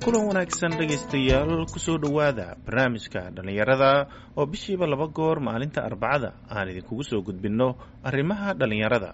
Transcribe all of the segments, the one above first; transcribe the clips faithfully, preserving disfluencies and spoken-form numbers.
kulan wanaagsan dhegaystayaal ku soo dhowaada barnaamijka dhallinyarada oo bishiiba laba goor maalinta arbacada aan idinkugu soo gudbinno arrimaha dhallinyarada.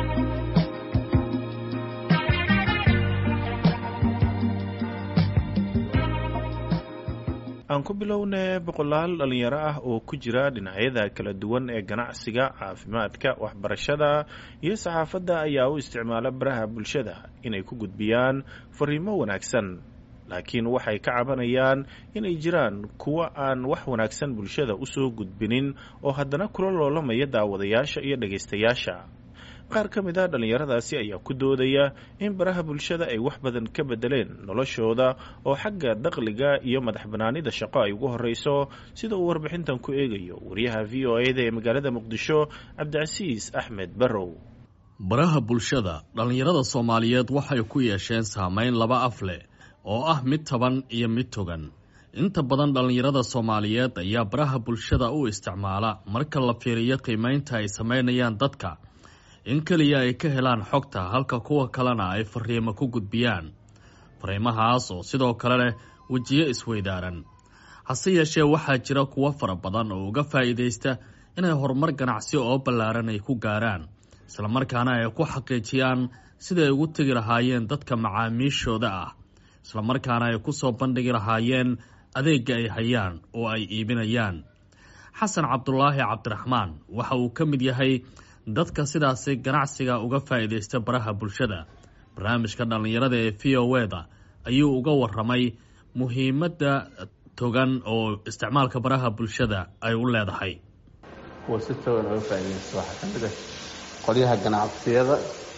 aan ku bilownay boqolaal dhalinyaro ah oo ku jira dhinacyada kala duwan ee ganacsiga, caafimaadka, waxbarashada iyo saxaafadda ayaa u isticmaala baraha bulshada inay ku gudbiyaan fariimo wanaagsan, laakiin waxay ka cabanayaan inay jiraan kuwa aan wax wanaagsan bulshada u soo gudbinin oo haddana kula loolamaya daawadayaasha iyo dhagaystayaasha. qaar ka mid ah dhalinyaradaasi ayaa ku doodaya in baraha bulshada ay wax badan ka bedeleen noloshooda oo xagga dakhliga iyo madax banaanida shaqo ay ugu horeyso, sida uu warbixintan ku eegayo wariyaha v o a da ee magaalada Muqdisho Cabdicasiis Axmed Barrow. baraha bulshada dhalinyarada Soomaaliyeed waxay ku yeesheen saameyn laba af leh oo ah mid taban iyo mid togan. inta badan dhalinyarada Soomaaliyeed ayaa baraha bulshada u isticmaala marka la fiiriyo qiimeynta ay sameynayaan dadka in kaliya ay ka helaan xogta, halka kuwa kalena ay fariimo ku gudbiyaan. fariimahaas oo sidoo kale leh wejiyo isweydaaran. hase yeeshee waxaa jira kuwo fara badan oo uga faa'iidaysta inay horumar ganacsi oo ballaaran ay ku gaaraan, isla markaana ay ku xaqiijiyaan sida ay ugu tegi lahaayeen dadka macaamiishooda ah, isla markaana ay ku soo bandhigi lahaayeen adeegga ay hayaan oo ay iibinayaan. xasan cabdulaahi cabdiraxmaan waxa uu ka mid yahay dadka sidaasi ganacsiga uga faa'iidaysta baraha bulshada. barnaamijka dhallinyarada ee v o a da ayuu uga warramay muhiimadda togan oo isticmaalka baraha bulshada ay u leedahay. kuwa si togan uga faa'iidaysta waxaa ka mid ah qolyaha ganacsiyada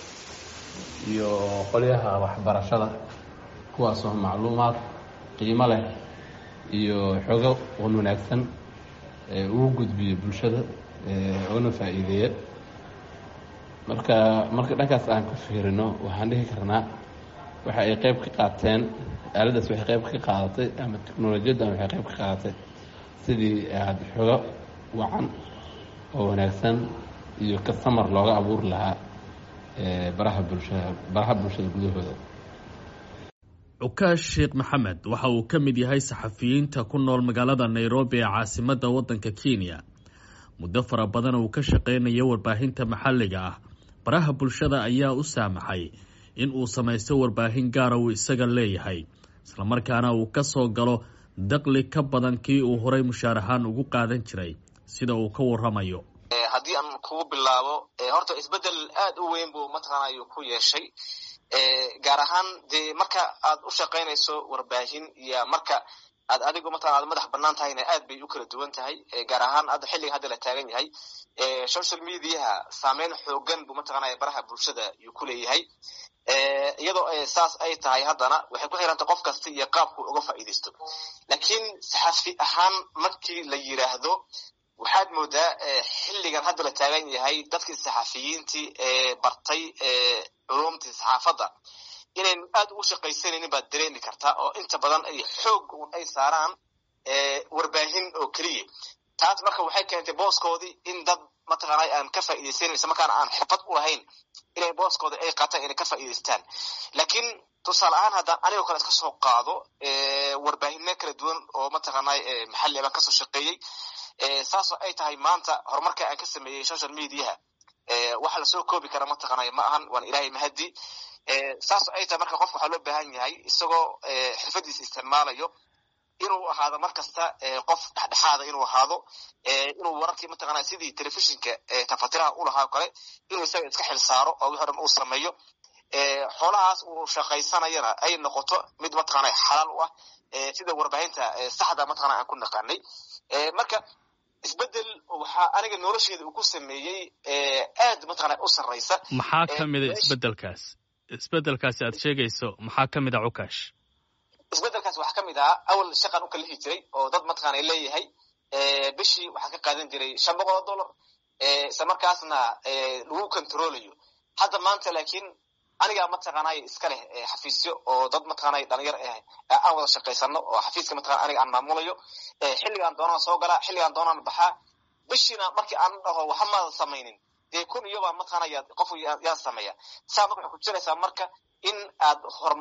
iyo qolyaha waxbarashada, kuwaasoo macluumaad qiimo leh iyo xogo wanaagsan ee ugu gudbiyo bulshada oona faa'iideeya. marka marka dhankaas aan ku fiirino waxaan dhihi karnaa waxa ay qayb ka qaateen aaladaas waxay qayb ka qaadatay ama teknolojiyaddan waxay qayb ka qaadatay sidii aad xogo wacan oo wanaagsan iyo customer looga abuuri lahaa baraha bulshada baraha bulshada gudahooda. Cukaash Sheekh Maxamed waxa uu ka mid yahay saxafiyiinta ku nool magaalada Nairobi ee caasimadda waddanka Kenya. muddo fara badan uu ka shaqeynayo warbaahinta maxalliga ah. baraha bulshada ayaa u saamaxay in uu samaysto warbaahin gaar ah uu isaga leeyahay, isla markaana uu ka soo galo dakhli ka badan kii uu horay mushaar ahaan ugu qaadan jiray, sida uu ka warramayo. haddii aan kugu bilaabo, horta isbeddel aad u weyn buu mataqaanaa ku yeeshay, gaar ahaan dee marka aad u shaqaynayso warbaahin iyo marka aad adigu mataqaanaa aad madax bannaan tahayna aad bay u kala duwan tahay. gaar ahaan hadda xilliga hadda la taagan yahay, social mediaha saameyn xoogan buu mataqaanaa baraha bulshada ayuu ku leeyahay. iyadoo saas ay tahay haddana waxay ku xiranta qof kasta iyo qaabku uga faa'iidaysto. laakiin saxafi ahaan markii la yiraahdo, waxaad moodaa xilligan hadda la taagan yahay dadkii saxafiyiintii ee bartay culumtii saxaafadda inayn aad ugu shaqaysanaynin baad dareemi kartaa, oo inta badan ay xoog ay saaraan warbaahin oo keliya. taas marka waxay keentay booskoodii in dad mataqaanaa aan ka faa'iidaysanin, isla markaana aan xirfad u lahayn inay booskooda ay qaataan inay ka faa'iidaystaan. laakiin tusaale ahaan haddaan anigoo kale iska soo qaado warbaahinno kala duwan oo mataqaanaa maxalli baan kasoo shaqeeyey, saasoo ay tahay maanta horumarka aan ka sameeyey social mediaha waxa lasoo koobi kara mataqaanaa ma ahan, waan ilaahay mahadi. saasoo ay tahay marka qofka waxaa loo baahan yahay isagoo xirfadiisa isticmaalayo inuu ahaado markasta qof dhexdhexaada, inuu ahaado inuu wararkii mataqaanaa sidii telefishinka tafatiraha u lahaa kale inuu isaga iska xil saaro oo wixii dhan uu sameeyo. xoolahaas uu shaqaysanayana ay noqoto mid mataqaanaa xalaal u ah, sida warbaahinta saxda mataqaanaa aan ku naqaanay. marka isbeddel waxaa aniga nolosheeda uu ku sameeyey aad mataqaanaa u sarreysa. maxaa ka mid ah isbeddelkaas isbeddelkaasi aad sheegayso? maxaa ka mid ah Cukaash? isbeddelkaas waxaa ka mid ah awal shaqan u kala lihi jiray oo dad mataqaanaa leeyahay bishii waxaa ka qaadan jiray shan boqol oo dollar, isla markaasna lagu controlayo. hadda maanta laakiin aniga mataqaanaa iska leh xafiisyo oo dad mataqaanaa dhalinyar ah aan wada shaqaysano, oo xafiiska mataqaanaa aniga aan maamulayo. xilligaan doonaan soo galaa, xilligaan doonaan baxaa. bishiina markii aan dhaho waxa ma samaynin dee kun iyo baa mataqaanaa qof yaa sameeya. saa marka ku jiraysaa marka in aad horumar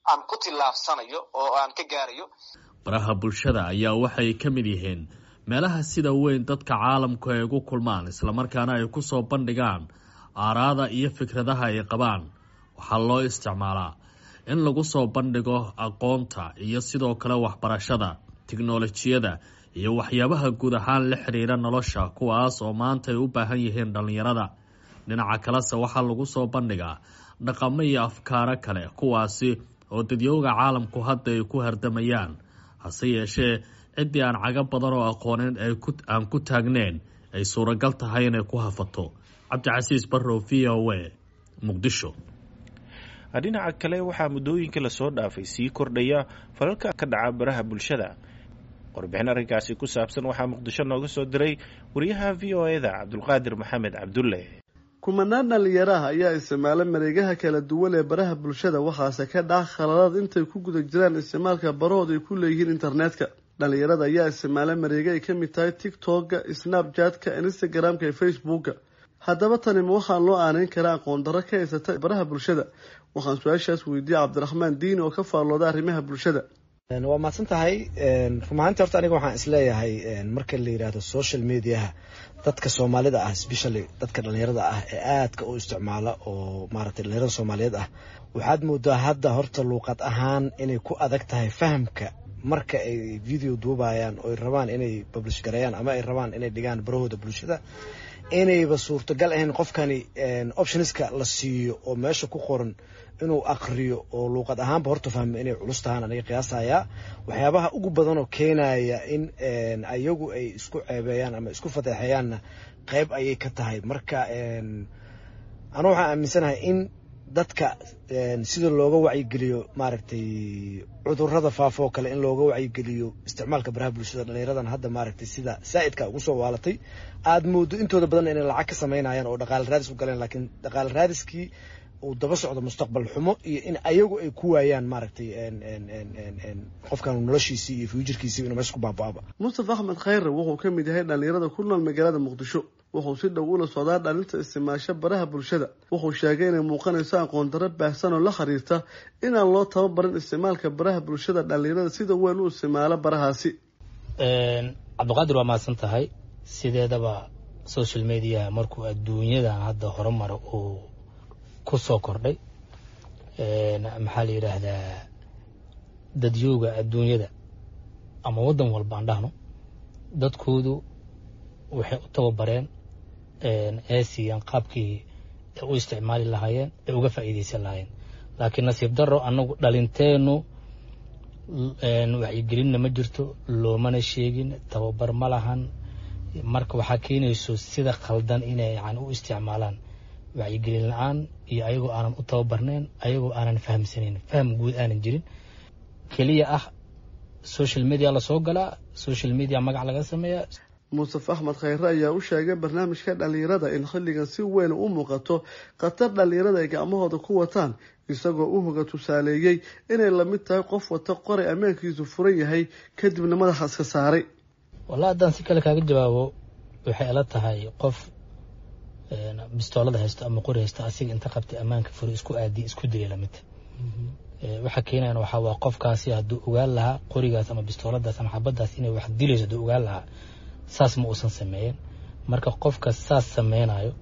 aan ku tillaabsanayo oo aan ka gaarayo. baraha bulshada ayaa waxay ka mid yihiin meelaha sida weyn dadka caalamku ay ugu kulmaan islamarkaana ay ku soo bandhigaan aaraada iyo fikradaha ay qabaan. waxaa loo isticmaalaa in lagu soo bandhigo aqoonta iyo sidoo kale waxbarashada, tiknolojiyada iyo waxyaabaha guud ahaan la xiriira nolosha, kuwaas oo maanta ay u baahan yihiin dhallinyarada. dhinaca kalese waxaa lagu soo bandhigaa dhaqamo iyo afkaaro kale, kuwaasi oo dadyooga caalamku hadda ay ku hardamayaan. hase yeeshee ciddii aan caga badan oo aqoonin ay aan ku taagneyn ay suuragal tahay inay ku hafato. cabdicasiis barrow, v o a, muqdisho. dhinaca kale waxaa muddooyinka lasoo dhaafay sii kordhaya falalka ka dhaca baraha bulshada. warbixin arrinkaasi ku saabsan waxaa muqdisho nooga soo diray wariyaha v o eda cabdulqaadir maxamed cabdulle. kumanaan dhalinyaraha ayaa isticmaala mareegaha kala duwan ee baraha bulshada, waxaase ka dhaca khaladaad intay ku guda jiraan isticmaalka barahooda ay ku leeyihiin internetka. dhalinyarada ayaa isticmaala mareega ay ka mid tahay tiktoka, snapchatka, instagramka iyo facebooka. haddaba tani ma waxaan loo aaneyn karaa aqoon darro ka haysata baraha bulshada? waxaan su-aashaas weydiiyey cabdiraxmaan diini oo ka faallooda arrimaha bulshada. waa mahadsan tahay. rumahaantii horta aniga waxaan isleeyahay marka la yidhaahdo social mediaha, dadka soomaalida ah especially dadka dhalinyarada ah ee aadka u isticmaala oo maaragtay dhalinyarada soomaaliyeed ah, waxaad moodaa hadda horta luuqad ahaan inay ku adag tahay fahamka marka ay video duubayaan oo ay rabaan inay publish gareeyaan ama ay rabaan inay dhigaan barahooda bulshada, inayba suurtagal ahayn qofkani optionska la siiyo oo meesha ku qoran inuu aqriyo oo luuqad ahaanba horta fahmo inay culus tahaan aniga qiyaasayaa. waxyaabaha ugu badan oo keenaya in ayagu ay isku ceebeeyaan ama isku fadeexeeyaanna qayb ayay ka tahay. marka anu waxaan aaminsanahay in dadka sida looga wacyigeliyo maaragtay cudurrada faafoo kale in looga wacyigeliyo isticmaalka baraha bulshada dhalinyaradan hadda maaragtay sida saa'idka ugu soo waalatay, aad moodo intooda badan inay lacag ka samaynayaan oo dhaqaale raadis u galeen, laakiin dhaqaale raadiskii uu daba socdo mustaqbal xumo iyo in ayagu ay ku waayaan maaragtay qofkan noloshiisii iyo fuujarkiisii inuu meesha ku baaba'aba. mustafa axmed khayre wuxuu ka mid yahay dhalinyarada ku nool magaalada muqdisho. wuxuu si dhow ula socdaa dhalinta isticmaasho baraha bulshada. wuxuu sheegay inay muuqanayso aqoon darro baahsan oo la xiriirta inaan loo tababarin isticmaalka baraha bulshada dhalinyarada sida weyn u isticmaalo barahaasi. cabdiqaadir waa mahadsan tahay. sideedaba social media markuu adduunyada hadda horumar uu ku soo kordhay, maxaa la yidhaahdaa dadyooga adduunyada ama waddan walba aan dhahno, dadkoodu waxay u tababareen ee siiyaan qaabkii ay u isticmaali lahaayeen, ay uga faa'iidaysan lahaayeen. laakiin nasiib darro annagu dhalinteennu wacyigelinna ma jirto, loomana sheegin, tababar ma lahan. marka waxaa keenayso sida khaldan inay yani u isticmaalaan wacyigelin la-aan iyo ayagoo aanan u tababarnayn, ayagoo aanan fahamsanayn, faham guud aanan jirin, keliya ah social media lasoo galaa, social media magac laga sameeyaa. mustafa axmed khayre ayaa u sheegay barnaamijka dhalinyarada in xilligan si weyn u muuqato khatar dhalinyarada ay gacmahooda ku wataan, isagoo u hoga tusaaleeyey inay lamid tahay qof wata qoray ammaankiisu furan yahay kadibna madaxa iska saaray. wallahi haddaan si kale kaaga jawaabo, waxay ila tahay qof bistoolada haysto ama qori haysto asiga inta qabtay ammaanka furi isku aadi isku dilay lamid. waxa keenayana waxaa waa qofkaasi hadduu ogaan lahaa qorigaas ama bistooladaas ama xabadaas inay wax dilayso hadduu ogaan lahaa, saas ma uusan sameeyeen. marka qofka saas sameynayo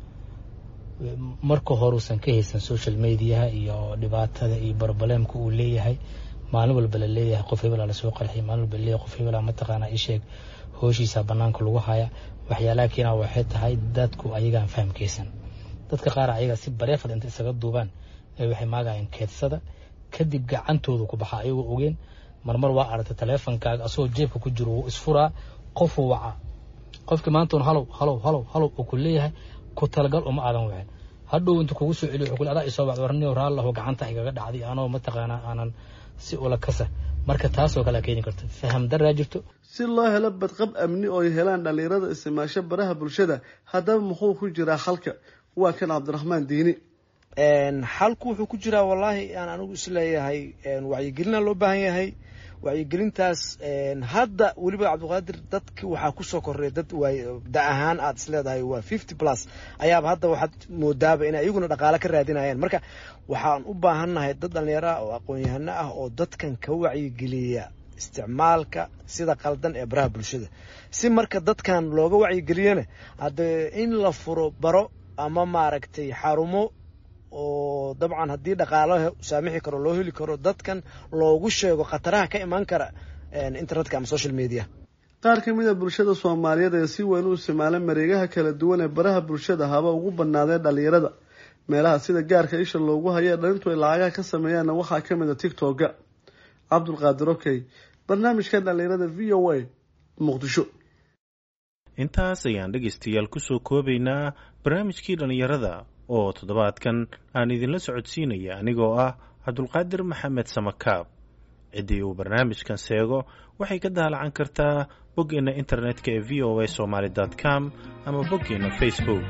marka hore uusan ka haysan social mediaha iyo dhibaatada iyo barbalemka uu leeyahay. maalin walba la leeyahay qof hebel la soo qarxiyay, maalin walba leeyahay qof hebel ma taqaana ii sheeg hooshiisa banaanka lagu haya. waxyaalaha keenaa waxay tahay dadku ayagaan fahamkaysan. dadka qaar ayaga si bareefad inta isaga duubaan ay waxay maagayaan keedsada, kadib gacantooda ku baxa ayagoo ogeen. marmar waa aragtay taleefankaaga asagoo jeebka ku jiro wuu isfuraa, qofuu wacaa, qofkii maanta un halow halow halow halow uu ku leeyahay ku talagal uma aadan wicin. hadhow inta kugu soo celiyo wuxuu ku leeyahay adaa isoo bacdo warniyo raallahu gacanta igaga dhacday anoo mataqaanaa aanan si ula kasa. marka taasoo kale keeni karta faham daraa jirto. si loo helo badqab amni oo ay helaan dhalinyarada isticmaasho baraha bulshada, haddaba muxuu ku jiraa xalka? waa kan cabdiraxmaan diini. xalku wuxuu ku jiraa wallaahi aan anigu isleeyahay wacyigelina loo baahan yahay. wacyigelintaas hadda weliba cabdiqaadir dadki waxaa kusoo korreey dad waay da ahaan aad isleedahay waa fifty plus ayaaba hadda waxaad moodaaba inay iyaguna dhaqaale ka raadinayaan marka waxaan u baahannahay dad dhallinyaro ah oo aqoon-yahano ah oo dadkan ka wacyigeliya isticmaalka sida qaldan ee baraha bulshada si marka dadkan looga wacyigeliyana haddee in la furo baro ama maaragtay xarumo oo dabcan haddii dhaqaalaha saamixi karo loo heli karo dadkan loogu sheego khataraha ka imaan kara internetka ama social media qaar ka mid a bulshada soomaaliyeed ee si weyn u isticmaala mareegaha kala duwan ee baraha bulshada haba ugu badnaadeen dhalinyarada meelaha sida gaarka isha loogu hayo ee dhalintu ay lacagaha ka sameeyaanna waxaa ka mid a tiktoka. cabdulqaadir okey, barnaamijka dhalinyarada v o a muqdisho. intaas ayaan dhegaystayaal kusoo koobaynaa barnaamijkii dhalinyarada oo toddobaadkan aan idinla socodsiinaya anigoo ah cabdulqaadir maxamed samakaab. ciddii uu barnaamijkan seego waxay ka daalacan kartaa boggeena internetka ee v o a somaly dot com ama boggeena facebook.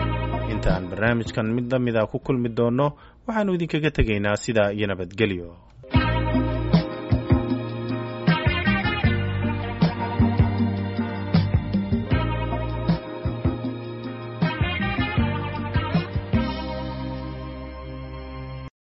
intaan barnaamijkan mid la mid a ku kulmi doonno waxaannu idinkaga tegaynaa sidaa iyo nabadgelyo.